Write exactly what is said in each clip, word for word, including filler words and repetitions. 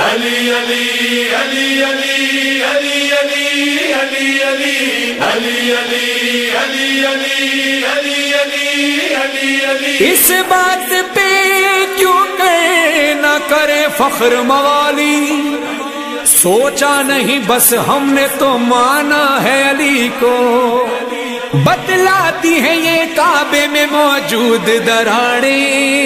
Ali Ali Ali Ali Ali Ali Ali Ali Ali Ali Ali Ali Ali Ali Ali इस बात पे क्यों कहे ना करे फख्र मवाली, सोचा नहीं बस हमने तो माना है अली को। बतलाती है ये काबे में मौजूद दराड़े,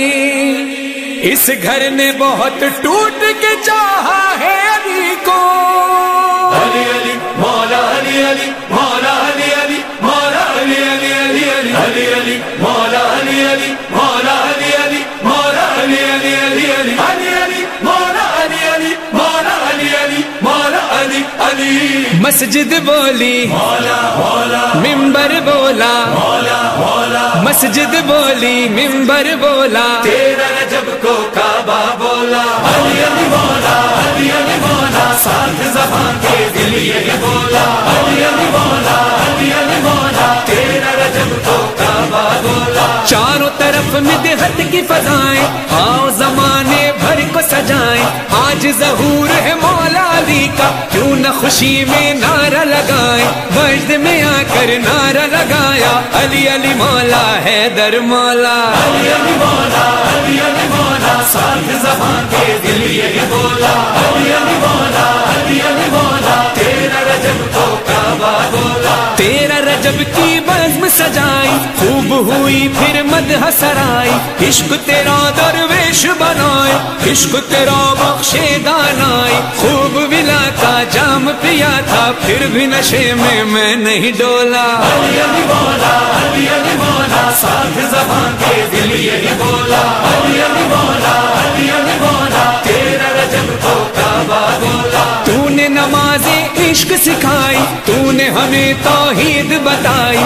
इस घर ने बहुत टूट के चाहा है अली को। अली अली मौला अली अली मौला अली अली मौला अली अली अली अली अली अली मौला अली अली मौला अली अली मौला अली अली अली अली अली अली मौला अली अली मौला अली अली मौला अली अली। मस्जिद बोली मौला मौला, मिंबर बोला मौला मौला, मस्जिद बोली मिंबर बोला, तेरा रजब को काबा बोला। अली अली मौला अली अली मौला, साथ ज़बान के दिल यही बोला। अली अली मौला अली अली मौला, तेरा रजब को काबा बोला। चारों तरफ मिदहत की फजाएं, आओ जमाने भर को सजाएं। आज ज़हूर है मौला अली का, क्यों न खुशी में नारा लगाएं। वजद में आकर नारा लगाया, अली अली मौला है दर मौला। अली अली मौला अली अली मौला, साथ ज़बान के दिल यही बोला। अली अली मौला अली अली मौला, तेरा रजब को काबा बोला। तेरा रजब की बज़्म सजाई, खूब हुई फिर मदह सराई। इश्क तेरा दरवेश बनाए, इश्क तेरा बख्शे दानाई। खूब विला का जाम पिया था, फिर भी नशे में मैं नहीं डोला। अली अली मौला अली अली मौला, साथ ज़बान के दिल यही बोला। अली अली मौला अली अली मौला, तेरा रजब को काबा बोला। तूने नमाज़े इश्क सिखाई, तूने हमें तौहीद बताई।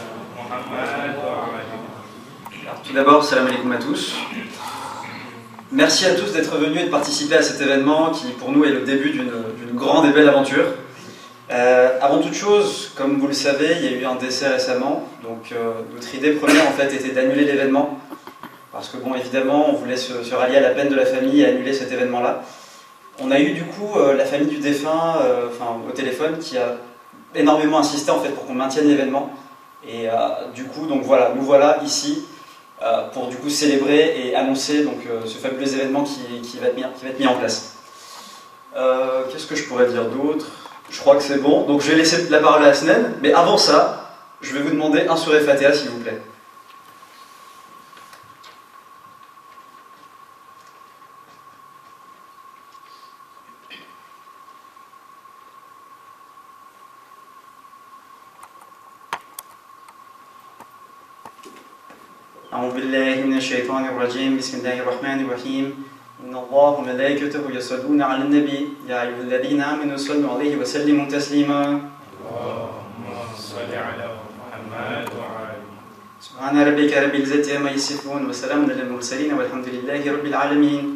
Tout d'abord, salam alaikum à tous. Merci à tous d'être venus et de participer à cet événement qui, pour nous, est le début d'une grande et belle aventure. Euh, avant toute chose, comme vous le savez, il y a eu un décès récemment. Donc, euh, notre idée première, en fait, était d'annuler l'événement. Parce que, bon, évidemment, on voulait se, se rallier à la peine de la famille et annuler cet événement-là. On a eu, du coup, euh, la famille du défunt euh, enfin, au téléphone qui a énormément insisté, en fait, pour qu'on maintienne l'événement. Et euh, du coup, donc voilà, nous voilà ici. Euh, pour du coup célébrer et annoncer donc, euh, ce fabuleux événement qui, qui, va être mis, qui va être mis en place. Euh, Qu'est-ce que je pourrais dire d'autre? Je crois que c'est bon, donc je vais laisser la parole à Asnen, mais avant ça, je vais vous demander un suré Fatiha s'il vous plaît. أعوذ بالله من الشيطان الرجيم بسم الله الرحمن الرحيم إن الله وملائكته يصلون على النبي يا أيها الذين آمنوا صلوا عليه وسلموا تسليما اللهم صل على محمد وعلى سبحان ربك رب العزة عما يصفون وسلام على المرسلين والحمد لله رب العالمين.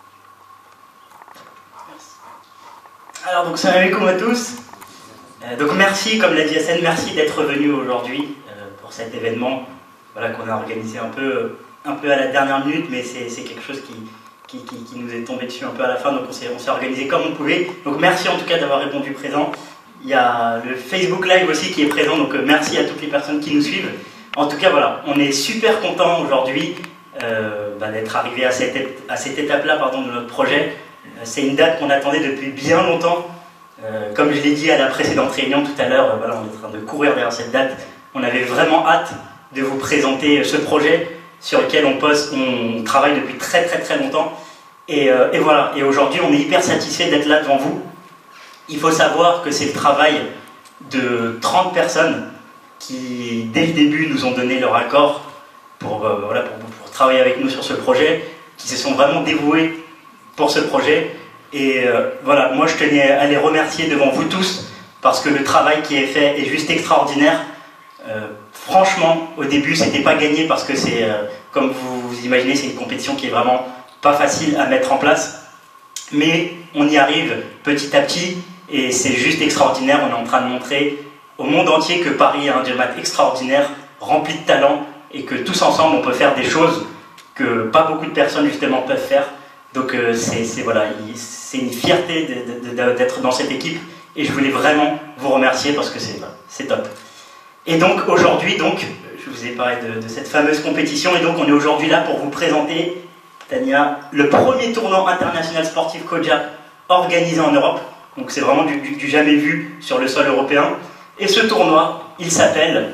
Alors donc salam alaikum à tous. Euh, donc merci, comme l'a dit Hassan, merci d'être venu aujourd'hui euh, pour cet événement. Voilà, qu'on a organisé un peu, un peu à la dernière minute, mais c'est quelque chose qui, qui, qui, qui nous est tombé dessus un peu à la fin, donc on s'est organisé comme on pouvait. Donc merci en tout cas d'avoir répondu présent. Il y a le Facebook Live aussi qui est présent, donc merci à toutes les personnes qui nous suivent. En tout cas voilà, on est super contents aujourd'hui euh, bah, d'être arrivé à cette, à cette étape-là pardon, de notre projet. Euh, c'est une date qu'on attendait depuis bien longtemps. Euh, comme je l'ai dit à la précédente réunion tout à l'heure, euh, voilà, on est en train de courir vers cette date. On avait vraiment hâte de vous présenter ce projet sur lequel on, pose, on travaille depuis très très très longtemps. Et, euh, et voilà, et aujourd'hui on est hyper satisfait d'être là devant vous. Il faut savoir que c'est le travail de trente personnes qui, dès le début, nous ont donné leur accord pour, euh, voilà, pour, pour travailler avec nous sur ce projet, qui se sont vraiment dévoués pour ce projet. Et euh, voilà, moi je tenais à les remercier devant vous tous, parce que le travail qui est fait est juste extraordinaire. Euh, franchement, au début, c'était pas gagné parce que c'est, euh, comme vous, vous imaginez, c'est une compétition qui est vraiment pas facile à mettre en place. Mais on y arrive petit à petit et c'est juste extraordinaire. On est en train de montrer au monde entier que Paris a un Diomat extraordinaire, rempli de talent et que tous ensemble, on peut faire des choses que pas beaucoup de personnes justement peuvent faire. Donc euh, c'est voilà, c'est une fierté d'être dans cette équipe et je voulais vraiment vous remercier parce que c'est top. Et donc aujourd'hui, donc, je vous ai parlé de, de cette fameuse compétition et donc on est aujourd'hui là pour vous présenter, Tania, le premier tournoi international sportif Koja organisé en Europe. Donc c'est vraiment du, du, du jamais vu sur le sol européen. Et ce tournoi, il s'appelle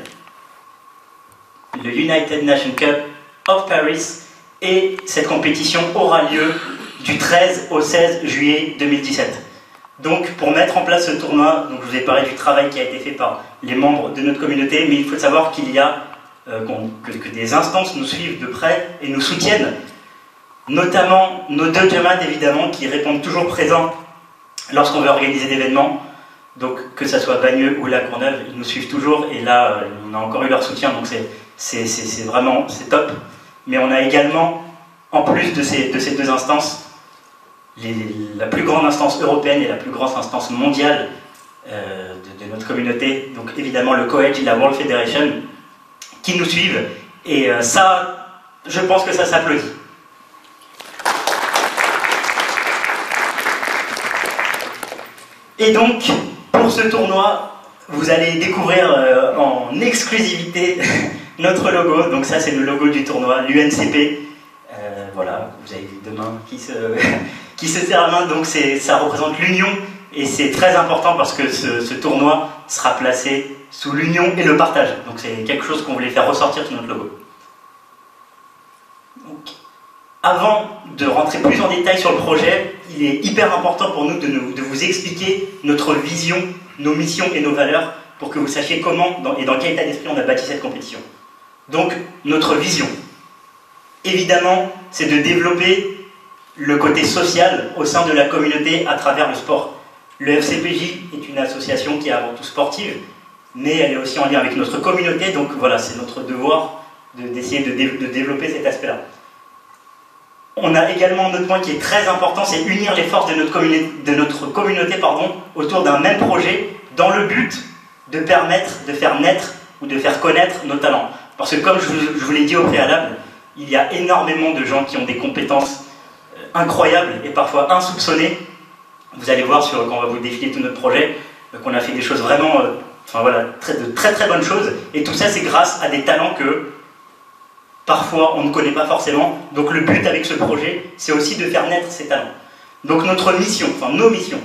le United Nations Cup of Paris et cette compétition aura lieu du treize au seize juillet deux mille dix-sept. Donc pour mettre en place ce tournoi, donc je vous ai parlé du travail qui a été fait par les membres de notre communauté, mais il faut savoir qu'il y a euh, que, que des instances nous suivent de près et nous soutiennent, notamment nos deux Jamaat évidemment qui répondent toujours présents lorsqu'on veut organiser d'événements. Donc que ce soit Bagneux ou La Courneuve, ils nous suivent toujours et là euh, on a encore eu leur soutien, donc c'est vraiment c'est top. Mais on a également, en plus de ces, de ces deux instances, les, la plus grande instance européenne et la plus grande instance mondiale euh, de, de notre communauté, donc évidemment le COEDGE et la World Federation, qui nous suivent. Et euh, ça, je pense que ça s'applaudit. Et donc, pour ce tournoi, vous allez découvrir euh, en exclusivité notre logo. Donc ça, c'est le logo du tournoi, l'U N C P. Euh, voilà, vous avez deux mains qui se, qui se serrent la main. Donc ça représente l'union. Et c'est très important parce que ce, ce tournoi sera placé sous l'union et le partage. Donc c'est quelque chose qu'on voulait faire ressortir sur notre logo. Donc, avant de rentrer plus en détail sur le projet, il est hyper important pour nous de, nous, de vous expliquer notre vision, nos missions et nos valeurs pour que vous sachiez comment dans, et dans quel état d'esprit on a bâti cette compétition. Donc, notre vision, évidemment, c'est de développer le côté social au sein de la communauté à travers le sport. Le F C P J est une association qui est avant tout sportive, mais elle est aussi en lien avec notre communauté, donc voilà, c'est notre devoir d'essayer de, de, dé de développer cet aspect-là. On a également un autre point qui est très important, c'est unir les forces de notre, communi de notre communauté pardon, autour d'un même projet, dans le but de permettre de faire naître ou de faire connaître nos talents. Parce que comme je vous, je vous l'ai dit au préalable, il y a énormément de gens qui ont des compétences euh, incroyables et parfois insoupçonnées. Vous allez voir sur, quand on va vous défiler tout notre projet, euh, qu'on a fait des choses vraiment, euh, enfin voilà, très, de très très bonnes choses. Et tout ça, c'est grâce à des talents que parfois on ne connaît pas forcément. Donc le but avec ce projet, c'est aussi de faire naître ces talents. Donc notre mission, enfin nos missions,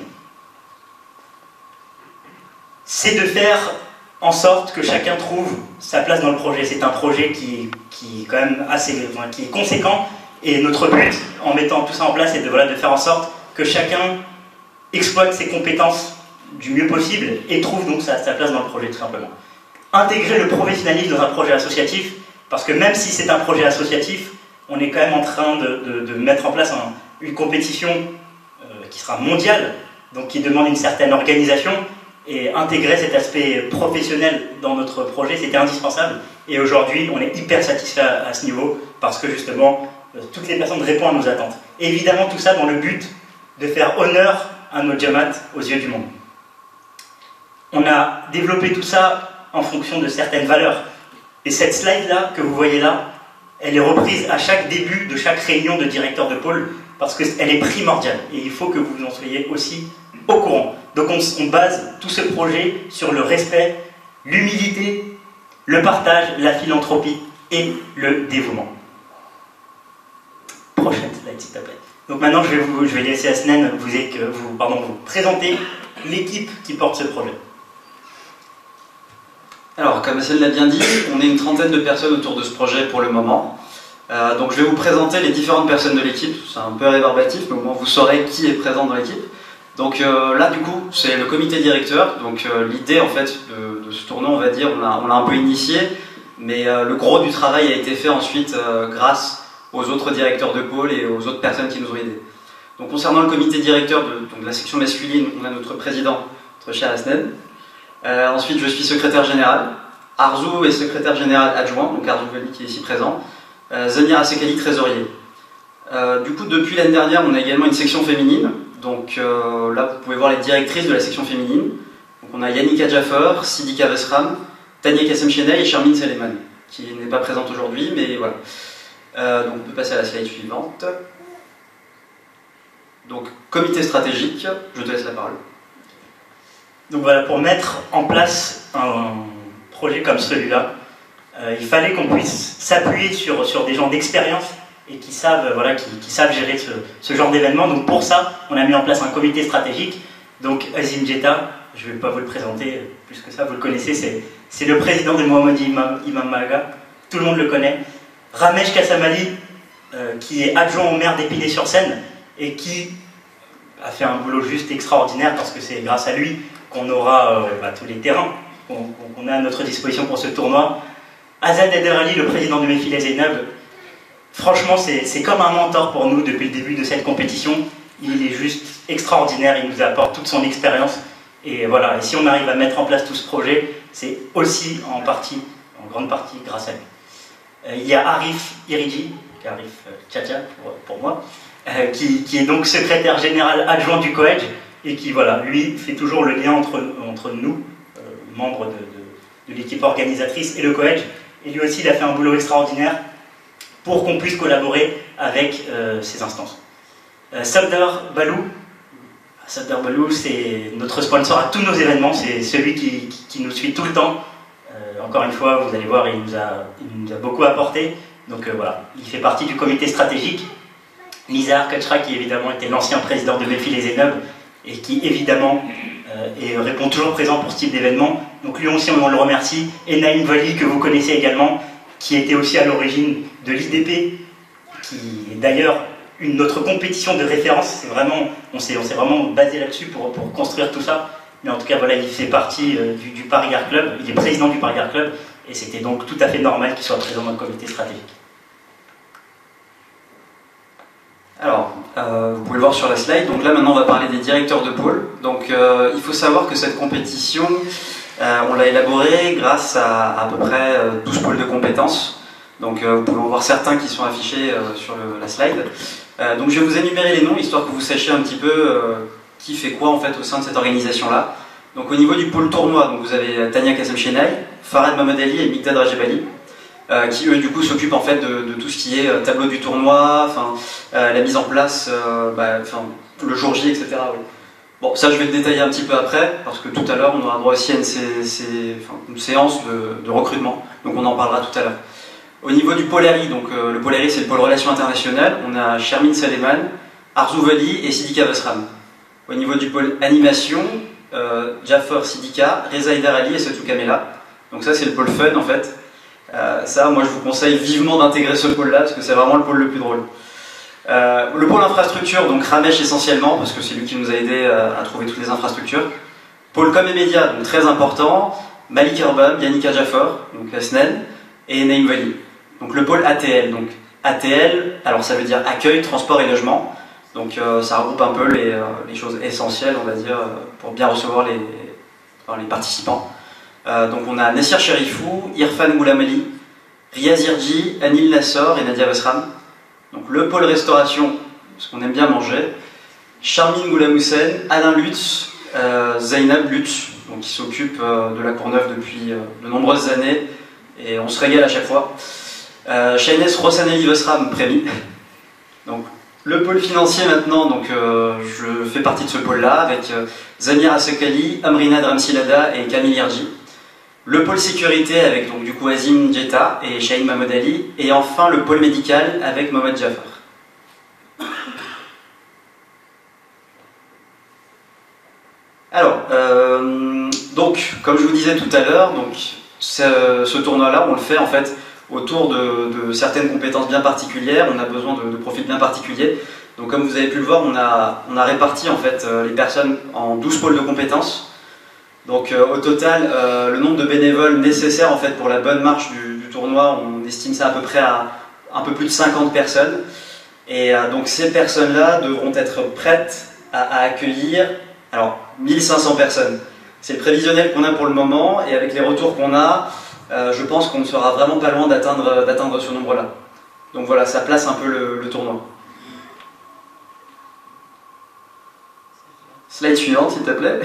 c'est de faire en sorte que chacun trouve sa place dans le projet. C'est un projet qui, qui est quand même assez, enfin, qui est conséquent. Et notre but, en mettant tout ça en place, c'est de, voilà, de faire en sorte que chacun exploite ses compétences du mieux possible et trouve donc sa, sa place dans le projet, tout simplement. Intégrer le professionnalisme dans un projet associatif, parce que même si c'est un projet associatif, on est quand même en train de, de, de mettre en place un, une compétition euh, qui sera mondiale, donc qui demande une certaine organisation, et intégrer cet aspect professionnel dans notre projet, c'était indispensable. Et aujourd'hui, on est hyper satisfait à, à ce niveau, parce que justement, euh, toutes les personnes répondent à nos attentes. Et évidemment, tout ça dans le but de faire honneur à nos Jamaat aux yeux du monde. On a développé tout ça en fonction de certaines valeurs. Et cette slide-là, que vous voyez là, elle est reprise à chaque début de chaque réunion de directeur de pôle, parce qu'elle est primordiale. Et il faut que vous en soyez aussi au courant. Donc on, on base tout ce projet sur le respect, l'humilité, le partage, la philanthropie et le dévouement. Prochaine slide, s'il te plaît. Donc maintenant, je vais, vous, je vais laisser Asnen vous, vous, pardon, vous présenter l'équipe qui porte ce projet. Alors, comme Asnen l'a bien dit, on est une trentaine de personnes autour de ce projet pour le moment. Euh, donc je vais vous présenter les différentes personnes de l'équipe. C'est un peu rébarbatif, mais au moins vous saurez qui est présent dans l'équipe. Donc euh, là, du coup, c'est le comité directeur. Donc euh, l'idée, en fait, de, de ce tournoi, on va dire, on l'a on l'a un peu initié, mais euh, le gros du travail a été fait ensuite euh, grâce aux autres directeurs de pôle et aux autres personnes qui nous ont aidés. Donc concernant le comité directeur de, donc, de la section masculine, on a notre président, notre cher Asnen. Euh, ensuite, je suis secrétaire général. Arzou est secrétaire général adjoint, donc Arzou Veli qui est ici présent. Euh, Zania Asekali, trésorier. Euh, du coup, depuis l'année dernière, on a également une section féminine. Donc euh, là, vous pouvez voir les directrices de la section féminine. Donc, on a Yannicka Jaffer, Sidika Vesram, Tania Kassem-Cheney et Charmine Seleman, qui n'est pas présente aujourd'hui, mais voilà. Euh, donc on peut passer à la slide suivante. Donc, comité stratégique, je te laisse la parole. Donc voilà, pour mettre en place un projet comme celui-là, euh, il fallait qu'on puisse s'appuyer sur, sur des gens d'expérience et qui savent, voilà, qui, qui savent gérer ce, ce genre d'événement. Donc pour ça, on a mis en place un comité stratégique. Donc Azim Jetta, je ne vais pas vous le présenter plus que ça, vous le connaissez, c'est le président de Mohammadi Imam, Imam Maga, tout le monde le connaît. Ramesh Kassamali, euh, qui est adjoint au maire d'Épinay-sur-Seine et qui a fait un boulot juste extraordinaire parce que c'est grâce à lui qu'on aura euh, bah, tous les terrains qu'on qu'on a à notre disposition pour ce tournoi. Azad Eder Ali, le président de Mefile Zainab, franchement c'est comme un mentor pour nous depuis le début de cette compétition. Il est juste extraordinaire, il nous apporte toute son expérience. Et voilà, et si on arrive à mettre en place tout ce projet, c'est aussi en partie, en grande partie grâce à lui. Euh, il y a Arif Iriji, Arif euh, Tchatcha pour, pour moi, euh, qui, qui est donc secrétaire général adjoint du COEG et qui, voilà, lui, fait toujours le lien entre, entre nous, euh, membres de, de, de l'équipe organisatrice, et le COEG. Et lui aussi, il a fait un boulot extraordinaire pour qu'on puisse collaborer avec euh, ces instances. Euh, Safdar Balou, Safdar Balou, c'est notre sponsor à tous nos événements, c'est celui qui, qui, qui nous suit tout le temps. Euh, encore une fois, vous allez voir, il nous a, il nous a beaucoup apporté. Donc euh, voilà, il fait partie du comité stratégique. Nizar Kachra, qui évidemment était l'ancien président de Mefile Zainab et qui évidemment euh, et répond toujours présent pour ce type d'événement. Donc lui aussi, on le remercie. Et Naïm Vali, que vous connaissez également, qui était aussi à l'origine de l'I D P, qui est d'ailleurs une notre compétition de référence. C'est vraiment, on s'est on s'est vraiment basé là-dessus pour, pour construire tout ça. Mais en tout cas, voilà, il fait partie euh, du, du Paris Art Club, il est président du Paris Art Club, et c'était donc tout à fait normal qu'il soit présent dans le comité stratégique. Alors, euh, vous pouvez le voir sur la slide. Donc là, maintenant, on va parler des directeurs de pôle. Donc, euh, il faut savoir que cette compétition, euh, on l'a élaborée grâce à à peu près euh, douze pôles de compétences. Donc, euh, vous pouvez en voir certains qui sont affichés euh, sur le, la slide. Euh, donc, je vais vous énumérer les noms, histoire que vous sachiez un petit peu euh, qui fait quoi, en fait, au sein de cette organisation-là. Donc, au niveau du pôle tournoi, donc, vous avez Tania Kassem-Chenay, Farad Mohamed Ali et Mikdad Rajab-Ali. Euh, qui eux du coup s'occupent en fait de, de tout ce qui est euh, tableau du tournoi, enfin euh, la mise en place, euh, bah, le jour J, et cetera. Oui. Bon, ça je vais le détailler un petit peu après, parce que tout à l'heure on aura droit aussi à une, sé sé une séance de, de recrutement, donc on en parlera tout à l'heure. Au niveau du pôle R I, donc euh, le pôle R I c'est le pôle relations internationales, on a Shermin Saleman, Arzou Vali et Sidika Basram. Au niveau du pôle animation, euh, Jafar Sidika, Reza Idar Ali et Satou Kamela. Donc ça c'est le pôle fun en fait. Euh, ça, moi je vous conseille vivement d'intégrer ce pôle-là parce que c'est vraiment le pôle le plus drôle. Euh, le pôle infrastructure, donc Ramesh essentiellement, parce que c'est lui qui nous a aidé à, à trouver toutes les infrastructures. Pôle com et médias, donc très important, Malik Erbab, Yannicka Jaffor, donc S N E N, et Naïm Vali. Donc le pôle A T L, donc A T L, alors ça veut dire accueil, transport et logement. Donc euh, ça regroupe un peu les, euh, les choses essentielles, on va dire, euh, pour bien recevoir les, enfin, les participants. Euh, donc on a Nassir Sherifou, Irfan Goulamali, Riaz Irji, Anil Nassor et Nadia Basram. Donc le pôle restauration, parce qu'on aime bien manger, Charmine Goulamoussen, Alain Lutz, euh, Zainab Lutz, donc qui s'occupe euh, de la Courneuve depuis euh, de nombreuses années, et on se régale à chaque fois. Euh, Shaines Rossaneli Basram, Prémi. Donc le pôle financier maintenant, donc euh, je fais partie de ce pôle-là, avec euh, Zamir Assekali, Amrina Dramsilada et Camille Irji. Le pôle sécurité avec donc du coup Azim Jetta et Shahin Mahmoud Ali, et enfin le pôle médical avec Mohamed Jafar. Alors, euh, donc comme je vous disais tout à l'heure, donc ce, ce tournoi-là, on le fait en fait autour de, de certaines compétences bien particulières. On a besoin de, de profils bien particuliers. Donc comme vous avez pu le voir, on a, on a réparti en fait les personnes en douze pôles de compétences. Donc euh, au total, euh, le nombre de bénévoles nécessaires en fait pour la bonne marche du, du tournoi, on estime ça à peu près à un peu plus de cinquante personnes. Et euh, donc ces personnes-là devront être prêtes à, à accueillir alors mille cinq cents personnes. C'est le prévisionnel qu'on a pour le moment, et avec les retours qu'on a, euh, je pense qu'on ne sera vraiment pas loin d'atteindre d'atteindre ce nombre-là. Donc voilà, ça place un peu le, le tournoi. Slide suivante, s'il te plaît.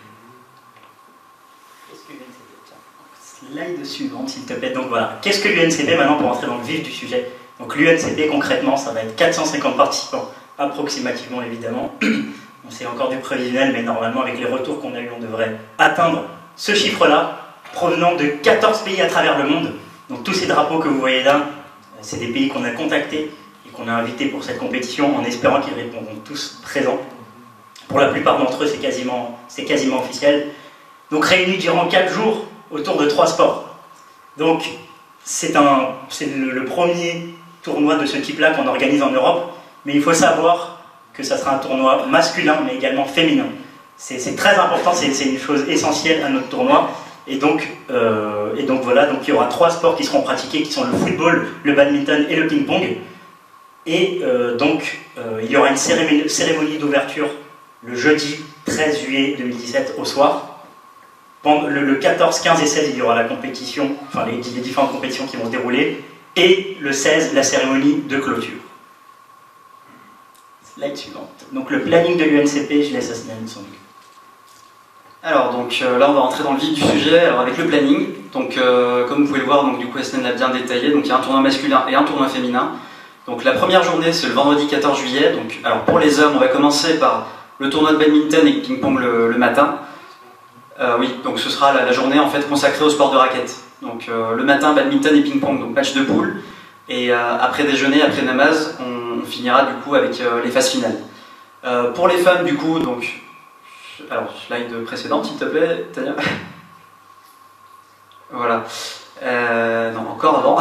Slide suivante, s'il te plaît. Donc voilà, qu'est-ce que l'U N C P maintenant pour entrer dans le vif du sujet? Donc l'U N C P concrètement, ça va être quatre cent cinquante participants approximativement évidemment. On sait encore du prévisionnel, mais normalement avec les retours qu'on a eu, on devrait atteindre ce chiffre-là, provenant de quatorze pays à travers le monde. Donc tous ces drapeaux que vous voyez là, c'est des pays qu'on a contactés et qu'on a invités pour cette compétition en espérant qu'ils répondront tous présents. Pour la plupart d'entre eux, c'est quasiment, c'est quasiment officiel. Donc réunis durant quatre jours autour de trois sports. Donc c'est le, le premier tournoi de ce type-là qu'on organise en Europe, mais il faut savoir que ça sera un tournoi masculin, mais également féminin. C'est très important, c'est une chose essentielle à notre tournoi. Et donc, euh, et donc voilà, donc il y aura trois sports qui seront pratiqués, qui sont le football, le badminton et le ping-pong. Et euh, donc, euh, il y aura une cérémonie, cérémonie d'ouverture le jeudi treize juillet deux mille dix-sept au soir. Pendant le, le quatorze, quinze et seize, il y aura la compétition, enfin les, les différentes compétitions qui vont se dérouler. Et le seize, la cérémonie de clôture. Slide suivante. Donc le planning de l'U N C P, je laisse Asnan son. Alors donc euh, là on va rentrer dans le vif du sujet alors, avec le planning. Donc euh, comme vous pouvez le voir, donc, du coup Asnan l'a bien détaillé, donc il y a un tournoi masculin et un tournoi féminin. Donc la première journée c'est le vendredi quatorze juillet. Donc, alors pour les hommes on va commencer par le tournoi de badminton et ping-pong le, le matin. Euh, oui, donc ce sera la, la journée en fait consacrée au sport de raquette. Donc euh, le matin badminton et ping-pong, donc match de poule. Et euh, après déjeuner, après namaz, on, on finira du coup avec euh, les phases finales. Euh, pour les femmes du coup, donc alors, slide précédente, s'il te plaît, Tania. Voilà. Euh, non, encore avant.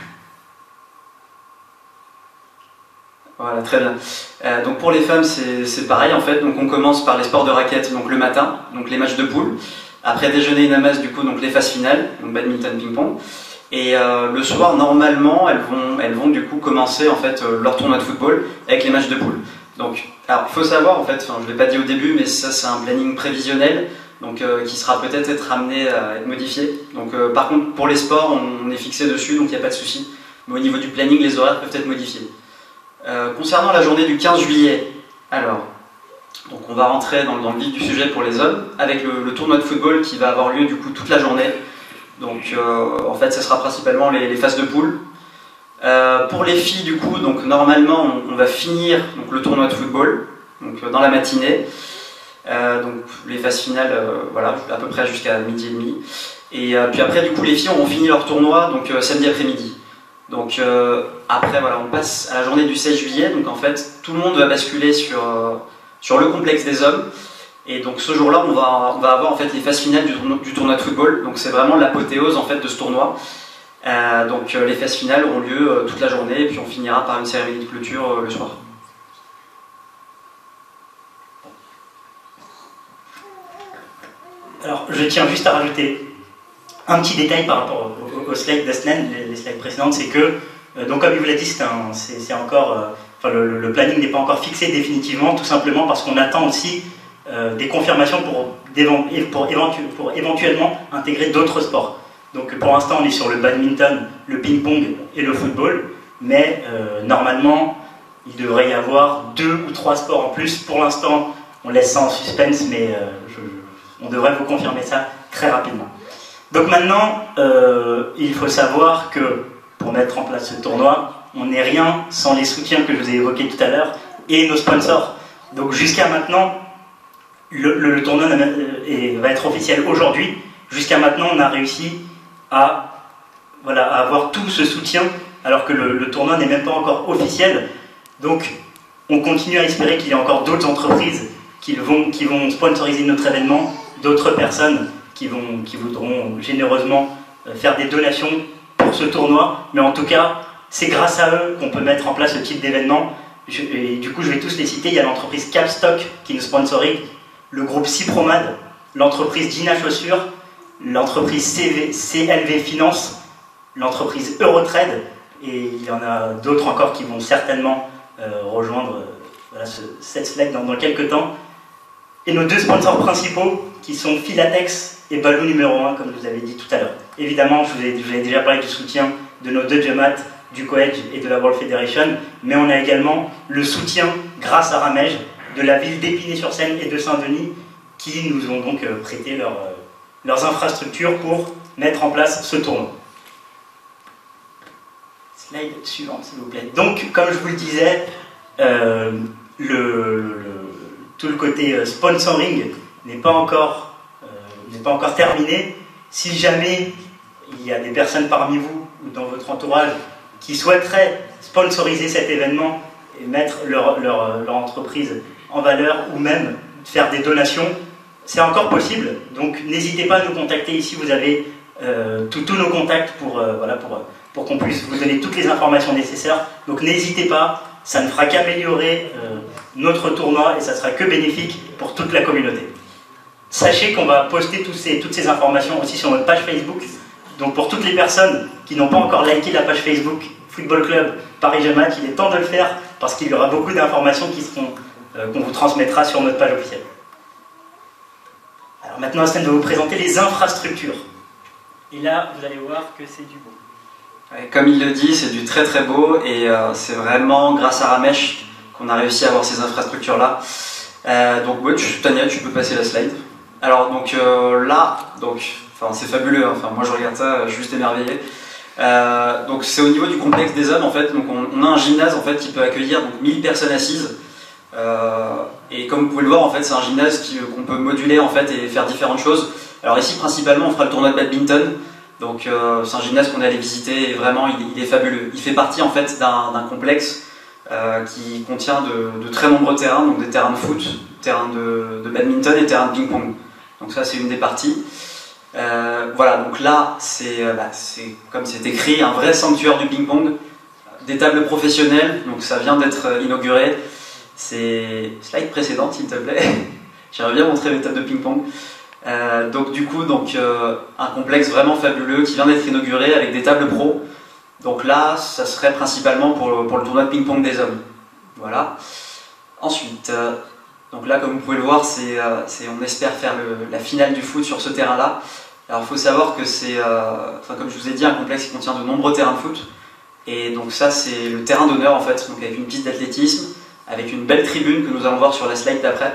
Voilà, très bien. Euh, donc pour les femmes, c'est pareil en fait. Donc on commence par les sports de raquettes, donc le matin, donc les matchs de poule. Après déjeuner et namaz, du coup, donc les phases finales, donc badminton, ping-pong. Et euh, le soir, normalement, elles vont, elles vont du coup commencer en fait euh, leur tournoi de football avec les matchs de poule. Donc, alors, il faut savoir, en fait, enfin, je ne l'ai pas dit au début, mais ça, c'est un planning prévisionnel, donc euh, qui sera peut-être être amené à être modifié. Donc, euh, par contre, pour les sports, on est fixé dessus, donc il n'y a pas de souci. Mais au niveau du planning, les horaires peuvent être modifiés. Euh, concernant la journée du quinze juillet, alors, donc on va rentrer dans, dans le vif du sujet pour les hommes, avec le, le tournoi de football qui va avoir lieu du coup toute la journée. Donc, euh, en fait, ça sera principalement les, les phases de poule. Euh, pour les filles, du coup, donc normalement, on, on va finir donc, le tournoi de football donc, euh, dans la matinée. Euh, donc les phases finales, euh, voilà, à peu près jusqu'à midi et demi. Et euh, puis après, du coup, les filles auront fini leur tournoi donc euh, samedi après-midi. Donc euh, après, voilà, on passe à la journée du seize juillet. Donc en fait, tout le monde va basculer sur, euh, sur le complexe des hommes. Et donc ce jour-là, on va, on va avoir en fait les phases finales du tournoi, du tournoi de football. Donc c'est vraiment l'apothéose en fait de ce tournoi. Euh, donc euh, les phases finales auront lieu euh, toute la journée et puis on finira par une cérémonie de clôture euh, le soir. Alors je tiens juste à rajouter un petit détail par rapport au, au, au slide d'Asnan, les, les slides précédentes, c'est que, euh, donc comme il vous l'a dit, c'est encore, euh, enfin, le, le planning n'est pas encore fixé définitivement, tout simplement parce qu'on attend aussi euh, des confirmations pour, pour, éventu, pour éventuellement intégrer d'autres sports. Donc pour l'instant on est sur le badminton, le ping-pong et le football, mais euh, normalement il devrait y avoir deux ou trois sports en plus. Pour l'instant on laisse ça en suspense, mais euh, je, on devrait vous confirmer ça très rapidement. Donc maintenant euh, il faut savoir que pour mettre en place ce tournoi, on n'est rien sans les soutiens que je vous ai évoqués tout à l'heure et nos sponsors. Donc jusqu'à maintenant, le, le, le tournoi est, va être officiel aujourd'hui. Jusqu'à maintenant on a réussi À, voilà, à avoir tout ce soutien alors que le, le tournoi n'est même pas encore officiel. Donc on continue à espérer qu'il y a encore d'autres entreprises qui vont, qui vont sponsoriser notre événement, d'autres personnes qui, vont, qui voudront généreusement faire des donations pour ce tournoi. Mais en tout cas, c'est grâce à eux qu'on peut mettre en place ce type d'événement. Et du coup, je vais tous les citer. Il y a l'entreprise Capstock qui nous sponsorise, le groupe Cypromad, l'entreprise Gina Chaussures, l'entreprise C L V Finance, l'entreprise Eurotrade, et il y en a d'autres encore qui vont certainement euh, rejoindre euh, voilà, ce, cette slide dans, dans quelques temps. Et nos deux sponsors principaux, qui sont Philatex et Balou numéro un, comme je vous avais dit tout à l'heure. Évidemment, je vous, ai, je vous ai déjà parlé du soutien de nos deux Jemat, du Coedge et de la World Federation, mais on a également le soutien, grâce à Ramège, de la ville d'Épinay-sur-Seine et de Saint-Denis, qui nous ont donc euh, prêté leur... Euh, leurs infrastructures pour mettre en place ce tournoi. Slide suivante, s'il vous plaît. Donc, comme je vous le disais, euh, le, le, tout le côté sponsoring n'est pas encore, euh, n'est pas encore terminé. Si jamais il y a des personnes parmi vous ou dans votre entourage qui souhaiteraient sponsoriser cet événement et mettre leur, leur, leur entreprise en valeur ou même faire des donations, c'est encore possible. Donc n'hésitez pas à nous contacter. Ici vous avez euh, tous nos contacts pour, euh, voilà, pour, pour qu'on puisse vous donner toutes les informations nécessaires. Donc n'hésitez pas, ça ne fera qu'améliorer euh, notre tournoi et ça sera que bénéfique pour toute la communauté. Sachez qu'on va poster tous ces, toutes ces informations aussi sur notre page Facebook. Donc pour toutes les personnes qui n'ont pas encore liké la page Facebook Football Club Paris Jeune Match, il est temps de le faire parce qu'il y aura beaucoup d'informations qui seront, euh, qu'on vous transmettra sur notre page officielle. Alors maintenant, Hassan va vous présenter les infrastructures. Et là, vous allez voir que c'est du beau. Comme il le dit, c'est du très très beau et euh, c'est vraiment grâce à Ramesh qu'on a réussi à avoir ces infrastructures-là. Euh, donc ouais, tu, Tania, tu peux passer la slide. Alors donc euh, là, donc, enfin, c'est fabuleux, hein. Enfin, moi je regarde ça, je suis juste émerveillé. Euh, donc c'est au niveau du complexe des hommes en fait, donc on, on a un gymnase en fait qui peut accueillir donc mille personnes assises. Euh, et comme vous pouvez le voir en fait, c'est un gymnase qu'on peut moduler en fait et faire différentes choses. Alors ici principalement on fera le tournoi de badminton. Donc euh, c'est un gymnase qu'on est allé visiter et vraiment il, il est fabuleux. Il fait partie en fait d'un complexe euh, qui contient de, de très nombreux terrains, donc des terrains de foot, terrains de, de badminton et terrains de ping-pong. Donc ça c'est une des parties. Euh, voilà, donc là c'est euh, bah, comme c'est écrit, un vrai sanctuaire du ping-pong, des tables professionnelles, donc ça vient d'être inauguré. C'est slide précédente s'il te plaît. J'aimerais bien montrer les tables de ping-pong. Euh, donc du coup, donc, euh, un complexe vraiment fabuleux qui vient d'être inauguré avec des tables pro. Donc là, ça serait principalement pour le, pour le tournoi de ping-pong des hommes. Voilà. Ensuite, euh, donc là, comme vous pouvez le voir, c'est, euh, on espère faire le, la finale du foot sur ce terrain-là. Alors il faut savoir que c'est, euh, enfin, comme je vous ai dit, un complexe qui contient de nombreux terrains de foot. Et donc ça, c'est le terrain d'honneur en fait, donc avec une piste d'athlétisme, avec une belle tribune que nous allons voir sur la slide d'après.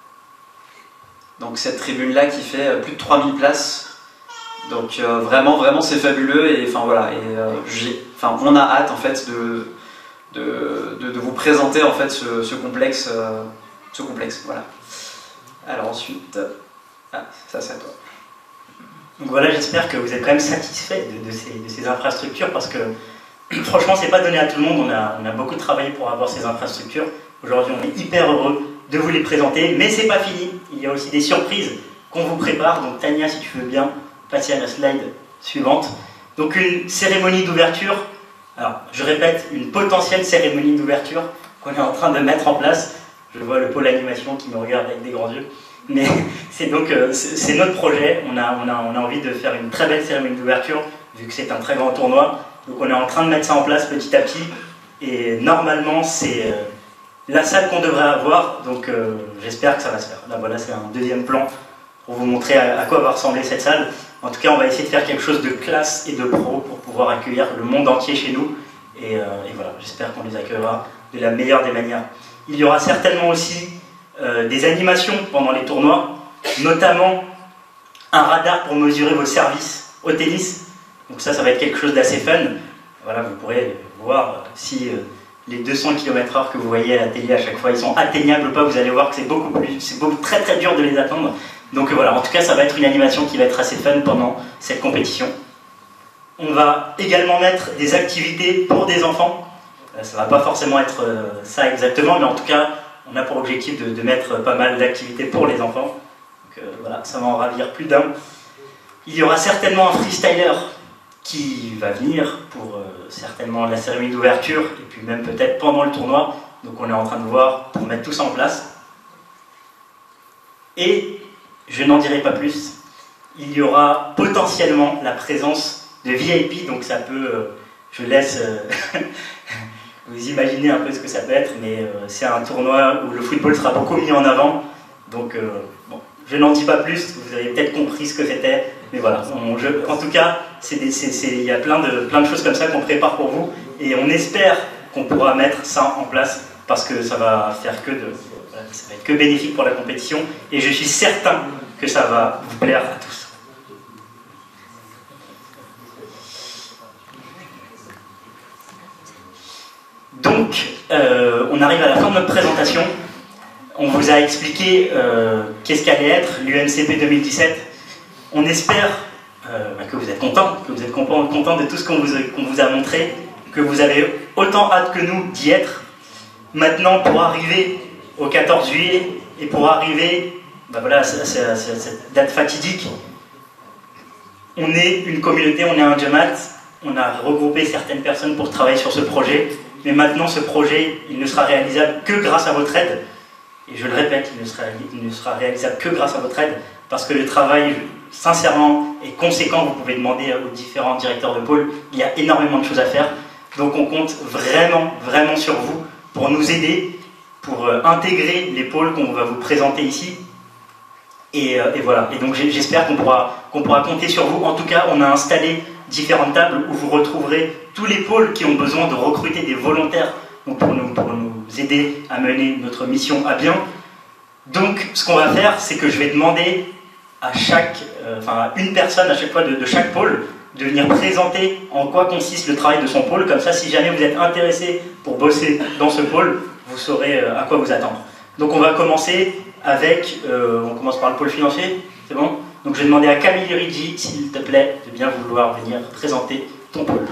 Donc cette tribune-là qui fait plus de trois mille places. Donc euh, vraiment, vraiment c'est fabuleux et enfin voilà, et euh, enfin on a hâte en fait de, de, de, de vous présenter en fait ce, ce complexe, euh, ce complexe, voilà. Alors ensuite, ah, ça c'est à toi. Donc voilà, j'espère que vous êtes quand même satisfait de, de, ces, de ces infrastructures parce que franchement c'est pas donné à tout le monde, on a, on a beaucoup travaillé pour avoir ces infrastructures. Aujourd'hui on est hyper heureux de vous les présenter, mais c'est pas fini, il y a aussi des surprises qu'on vous prépare. Donc Tania, si tu veux bien passer à la slide suivante. Donc une cérémonie d'ouverture, alors je répète, une potentielle cérémonie d'ouverture qu'on est en train de mettre en place. Je vois le pôle animation qui me regarde avec des grands yeux, mais c'est donc euh, c'est notre projet. On a, on, a, on a envie de faire une très belle cérémonie d'ouverture vu que c'est un très grand tournoi. Donc on est en train de mettre ça en place petit à petit et normalement c'est euh, la salle qu'on devrait avoir, donc euh, j'espère que ça va se faire. Là voilà, c'est un deuxième plan pour vous montrer à, à quoi va ressembler cette salle. En tout cas, on va essayer de faire quelque chose de classe et de pro pour pouvoir accueillir le monde entier chez nous. Et, euh, et voilà, j'espère qu'on les accueillera de la meilleure des manières. Il y aura certainement aussi euh, des animations pendant les tournois, notamment un radar pour mesurer vos services au tennis. Donc ça, ça va être quelque chose d'assez fun. Voilà, vous pourrez voir si... Euh, les deux cents kilomètres heure que vous voyez à la télé à chaque fois, ils sont atteignables ou pas, vous allez voir que c'est beaucoup plus, c'est beaucoup, très très dur de les atteindre. Donc voilà, en tout cas ça va être une animation qui va être assez fun pendant cette compétition. On va également mettre des activités pour des enfants. Ça va pas forcément être ça exactement, mais en tout cas on a pour objectif de, de mettre pas mal d'activités pour les enfants. Donc euh, voilà, ça va en ravir plus d'un. Il y aura certainement un freestyler qui va venir pour euh, certainement la cérémonie d'ouverture et puis même peut-être pendant le tournoi. Donc on est en train de voir pour mettre tout ça en place. Et je n'en dirai pas plus, il y aura potentiellement la présence de V I P, donc ça peut, euh, je laisse euh, vous imaginer un peu ce que ça peut être, mais euh, c'est un tournoi où le football sera beaucoup mis en avant. Donc euh, bon, je n'en dis pas plus, vous avez peut-être compris ce que c'était. Mais voilà, on, je, en tout cas, il y a plein de, plein de choses comme ça qu'on prépare pour vous et on espère qu'on pourra mettre ça en place parce que ça va faire que de, voilà, ça va être que bénéfique pour la compétition et je suis certain que ça va vous plaire à tous. donc, euh, on arrive à la fin de notre présentation. On vous a expliqué euh, qu'est-ce qu'allait être l'U M C P deux mille dix-sept. On espère euh, bah, que vous êtes contents, que vous êtes contents content de tout ce qu'on vous, qu'on vous a montré, que vous avez autant hâte que nous d'y être. Maintenant, pour arriver au quatorze juillet et pour arriver bah voilà, à cette date fatidique, on est une communauté, on est un Jomat, on a regroupé certaines personnes pour travailler sur ce projet, mais maintenant ce projet, il ne sera réalisable que grâce à votre aide, et je le répète, il ne sera, il ne sera réalisable que grâce à votre aide, parce que le travail, sincèrement, est conséquent. Vous pouvez demander aux différents directeurs de pôle, il y a énormément de choses à faire, donc on compte vraiment, vraiment sur vous pour nous aider, pour euh, intégrer les pôles qu'on va vous présenter ici. Et, euh, et voilà, et donc j'espère qu'on pourra, qu'on pourra compter sur vous. En tout cas, on a installé différentes tables où vous retrouverez tous les pôles qui ont besoin de recruter des volontaires donc pour, nous, pour nous aider à mener notre mission à bien. Donc ce qu'on va faire, c'est que je vais demander à chaque, euh, enfin à une personne à chaque fois de, de chaque pôle de venir présenter en quoi consiste le travail de son pôle. Comme ça, si jamais vous êtes intéressé pour bosser dans ce pôle, vous saurez à quoi vous attendre. Donc on va commencer avec, euh, on commence par le pôle financier, c'est bon? Donc je vais demander à Camille Rigi, s'il te plaît, de bien vouloir venir présenter ton pôle.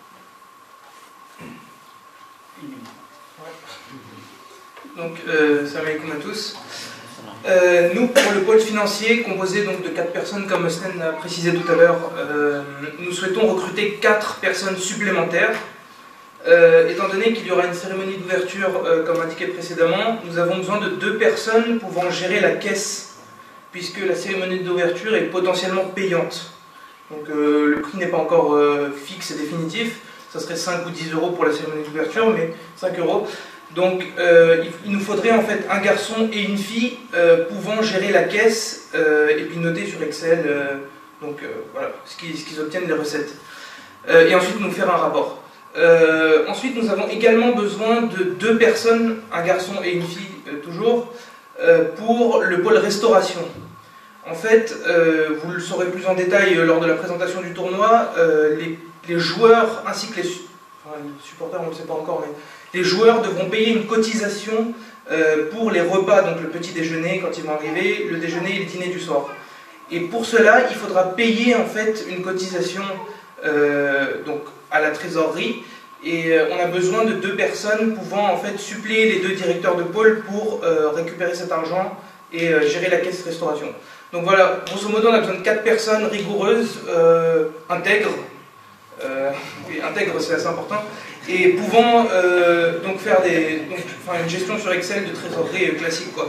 Donc, euh, salam alaikum à tous. Euh, nous, pour le pôle financier, composé donc de quatre personnes, comme Sten l'a précisé tout à l'heure, euh, nous souhaitons recruter quatre personnes supplémentaires. Euh, étant donné qu'il y aura une cérémonie d'ouverture, euh, comme indiqué précédemment, nous avons besoin de deux personnes pouvant gérer la caisse, puisque la cérémonie d'ouverture est potentiellement payante. Donc euh, le prix n'est pas encore euh, fixe et définitif, ça serait cinq ou dix euros pour la cérémonie d'ouverture, mais cinq euros. Donc euh, il, il nous faudrait en fait un garçon et une fille euh, pouvant gérer la caisse euh, et puis noter sur Excel, euh, donc euh, voilà, ce qu'ils, ce qu'ils obtiennent les recettes. Euh, et ensuite nous faire un rapport. Euh, ensuite, nous avons également besoin de deux personnes, un garçon et une fille euh, toujours, euh, pour le pôle restauration. En fait, euh, vous le saurez plus en détail euh, lors de la présentation du tournoi, euh, les, les joueurs ainsi que les, enfin, les supporters, on ne le sait pas encore, mais les joueurs devront payer une cotisation euh, pour les repas, donc le petit déjeuner quand ils vont arriver, le déjeuner et le dîner du soir. Et pour cela, il faudra payer en fait une cotisation euh, donc, à la trésorerie, et euh, on a besoin de deux personnes pouvant en fait suppléer les deux directeurs de pôle pour euh, récupérer cet argent et euh, gérer la caisse restauration. Donc voilà, grosso modo on a besoin de quatre personnes rigoureuses, euh, intègres, euh, oui, intègres c'est assez important, et pouvant euh, donc faire des, donc, enfin, une gestion sur Excel de trésorerie euh, classique quoi.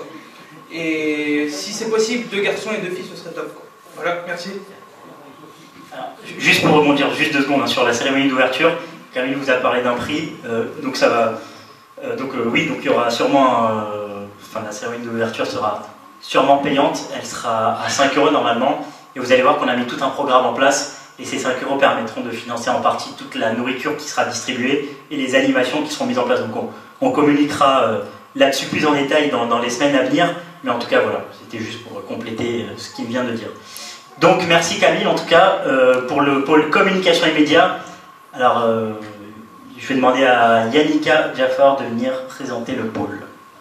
Et si c'est possible, deux garçons et deux filles ce serait top quoi. Voilà, merci. Alors, juste pour rebondir juste deux secondes hein, sur la cérémonie d'ouverture, Camille vous a parlé d'un prix, euh, donc ça va, euh, donc euh, oui, donc il y aura sûrement, euh, enfin la cérémonie d'ouverture sera sûrement payante, elle sera à cinq euros normalement, et vous allez voir qu'on a mis tout un programme en place, et ces cinq euros permettront de financer en partie toute la nourriture qui sera distribuée et les animations qui seront mises en place. Donc on, on communiquera euh, là-dessus plus en détail dans, dans les semaines à venir, mais en tout cas voilà, c'était juste pour compléter euh, ce qu'il vient de dire. Donc merci Camille en tout cas euh, pour le pôle communication et médias. Alors euh, je vais demander à Yannicka Jaffar de venir présenter le pôle.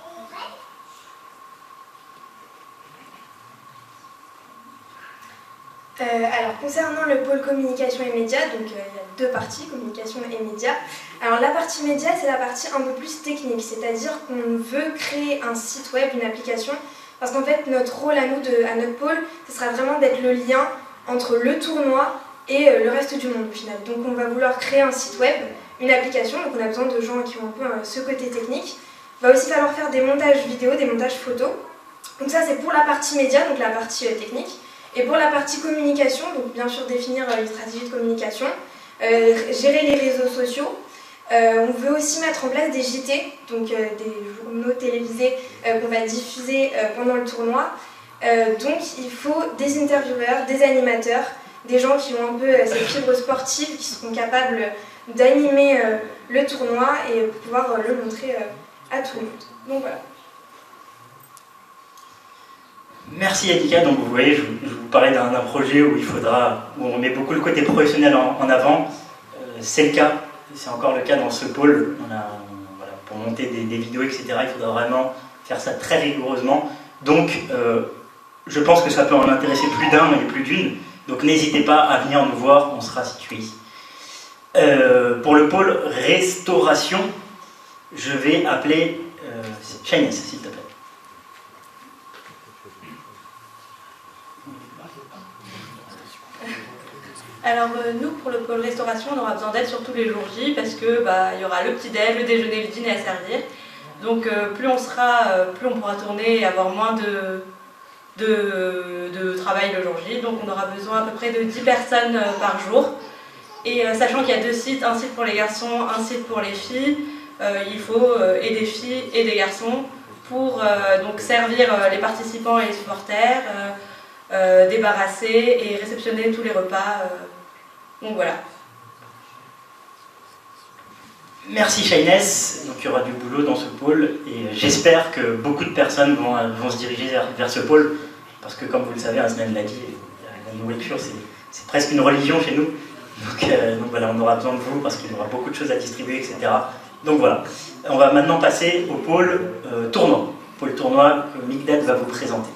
Euh, alors concernant le pôle communication et médias, donc euh, il y a deux parties, communication et médias. Alors la partie médias c'est la partie un peu plus technique, c'est-à-dire qu'on veut créer un site web, une application. Parce qu'en fait, notre rôle à nous, de, à notre pôle, ce sera vraiment d'être le lien entre le tournoi et euh, le reste du monde au final. Donc on va vouloir créer un site web, une application, donc on a besoin de gens qui ont un peu euh, ce côté technique. Il va aussi falloir faire des montages vidéo, des montages photos. Donc ça c'est pour la partie média, donc la partie euh, technique. Et pour la partie communication, donc bien sûr définir euh, une stratégie de communication, euh, gérer les réseaux sociaux. Euh, on veut aussi mettre en place des J T, donc euh, des journaux télévisés euh, qu'on va diffuser euh, pendant le tournoi. Euh, donc il faut des intervieweurs, des animateurs, des gens qui ont un peu euh, cette fibre sportive, qui seront capables d'animer euh, le tournoi et pouvoir euh, le montrer euh, à tout le monde. Donc voilà. Merci Yannicka, donc vous voyez, je, je vous parlais d'un projet où il faudra, où on met beaucoup le côté professionnel en, en avant. Euh, c'est le cas. C'est encore le cas dans ce pôle. On a, voilà, monter des, des vidéos, et cetera. Il faudra vraiment faire ça très rigoureusement. Donc, euh, je pense que ça peut en intéresser plus d'un et plus d'une. Donc, n'hésitez pas à venir nous voir, on sera situé ici. Euh, pour le pôle restauration, je vais appeler euh, Shaines, s'il te plaît. Alors euh, nous, pour le pôle restauration, on aura besoin d'aide sur tous les jours J parce que bah, il y aura le petit-déj, le déjeuner, le dîner à servir. Donc euh, plus on sera, euh, plus on pourra tourner et avoir moins de, de, de travail le jour J. Donc on aura besoin à peu près de dix personnes euh, par jour. Et euh, sachant qu'il y a deux sites, un site pour les garçons, un site pour les filles, euh, il faut euh, et des filles et des garçons pour euh, donc servir euh, les participants et les supporters, euh, euh, débarrasser et réceptionner tous les repas. Euh, donc voilà. Merci Shaines, donc il y aura du boulot dans ce pôle et j'espère que beaucoup de personnes vont, vont se diriger vers, vers ce pôle parce que comme vous le savez, Asnan l'a dit, la nourriture c'est presque une religion chez nous. Donc, euh, donc voilà, on aura besoin de vous parce qu'il y aura beaucoup de choses à distribuer, et cetera. Donc voilà, on va maintenant passer au pôle euh, tournoi. Pôle tournoi que Migdad va vous présenter.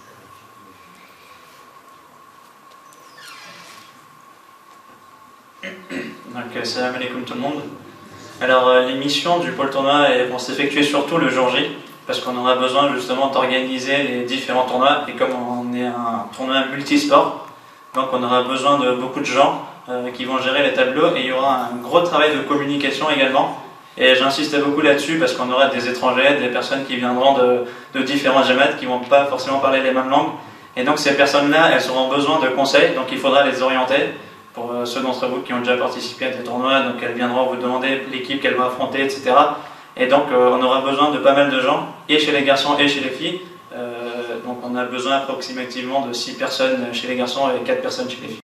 Donc salam alaikum tout le monde. Alors euh, les missions du pôle tournoi elles vont s'effectuer surtout le jour J parce qu'on aura besoin justement d'organiser les différents tournois et comme on est un tournoi multisport, donc on aura besoin de beaucoup de gens euh, qui vont gérer les tableaux et il y aura un gros travail de communication également et j'insiste beaucoup là-dessus parce qu'on aura des étrangers, des personnes qui viendront de, de différents jamats qui ne vont pas forcément parler les mêmes langues et donc ces personnes-là elles auront besoin de conseils donc il faudra les orienter. Pour ceux d'entre vous qui ont déjà participé à des tournois, donc elles viendront vous demander l'équipe qu'elles vont affronter, et cetera. Et donc euh, on aura besoin de pas mal de gens, et chez les garçons et chez les filles. Euh, donc on a besoin approximativement de six personnes chez les garçons et quatre personnes chez les filles.